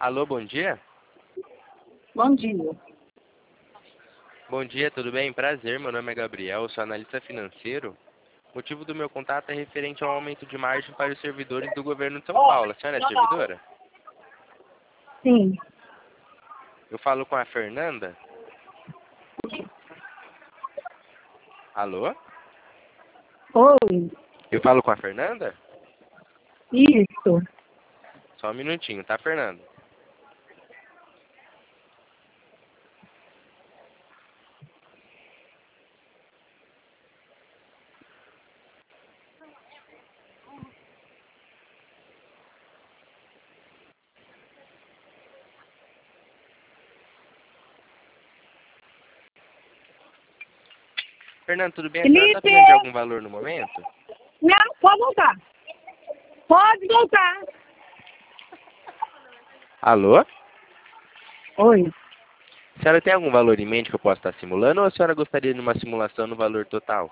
Alô, bom dia? Bom dia. Bom dia, tudo bem? Prazer, meu nome é Gabriel, eu sou analista financeiro. O motivo do meu contato é referente ao aumento de margem para os servidores do governo de São Paulo. A senhora é servidora? Sim. Eu falo com a Fernanda? Alô? Oi. Eu falo com a Fernanda? Isso. Só um minutinho, tá, Fernanda? Fernanda, tudo bem? A senhora está Felipe! precisando de algum valor no momento? Não, pode voltar. Pode voltar. Alô? Oi. A senhora tem algum valor em mente que eu possa estar simulando ou a senhora gostaria de uma simulação no valor total?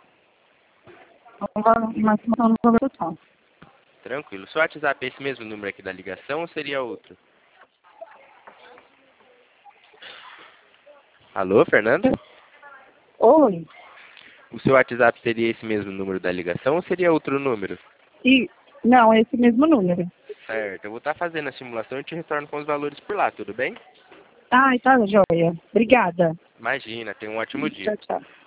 Uma estimação no valor total. Tranquilo. Seu WhatsApp é esse mesmo número aqui da ligação ou seria outro? Alô, Fernanda? Oi. O seu WhatsApp seria esse mesmo número da ligação ou seria outro número? Não, é esse mesmo número. Certo, eu vou estar fazendo a simulação e te retorno com os valores por lá, tudo bem? Ai, tá joia. Obrigada. Imagina, tenha um ótimo dia. Tchau, tchau.